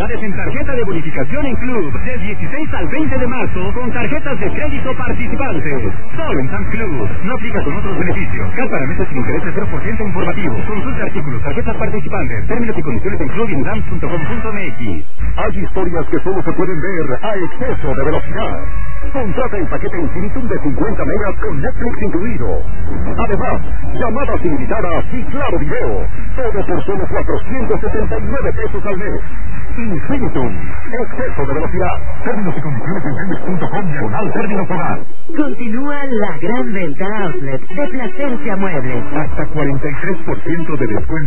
oportunidades en tarjeta de bonificación en Club del 16 al 20 de marzo con tarjetas de crédito participantes. Solo en Sam's Club. No aplica con otros beneficios. CAT para meses sin intereses 0% informativo. Consulta artículos, tarjetas participantes, términos y condiciones en club y en dams.com.mx. Hay historias que solo se pueden ver a exceso de velocidad. Contrata el paquete Infinitum de 50 megas con Netflix incluido. Además, llamadas ilimitadas y claro video. Todo por solo 479 pesos al mes. Infinitum. Exceso de velocidad. Términos y condiciones en Telmex.com/término solar. Continúa la gran venta outlet de Plasencia Muebles. Hasta 43% de descuento.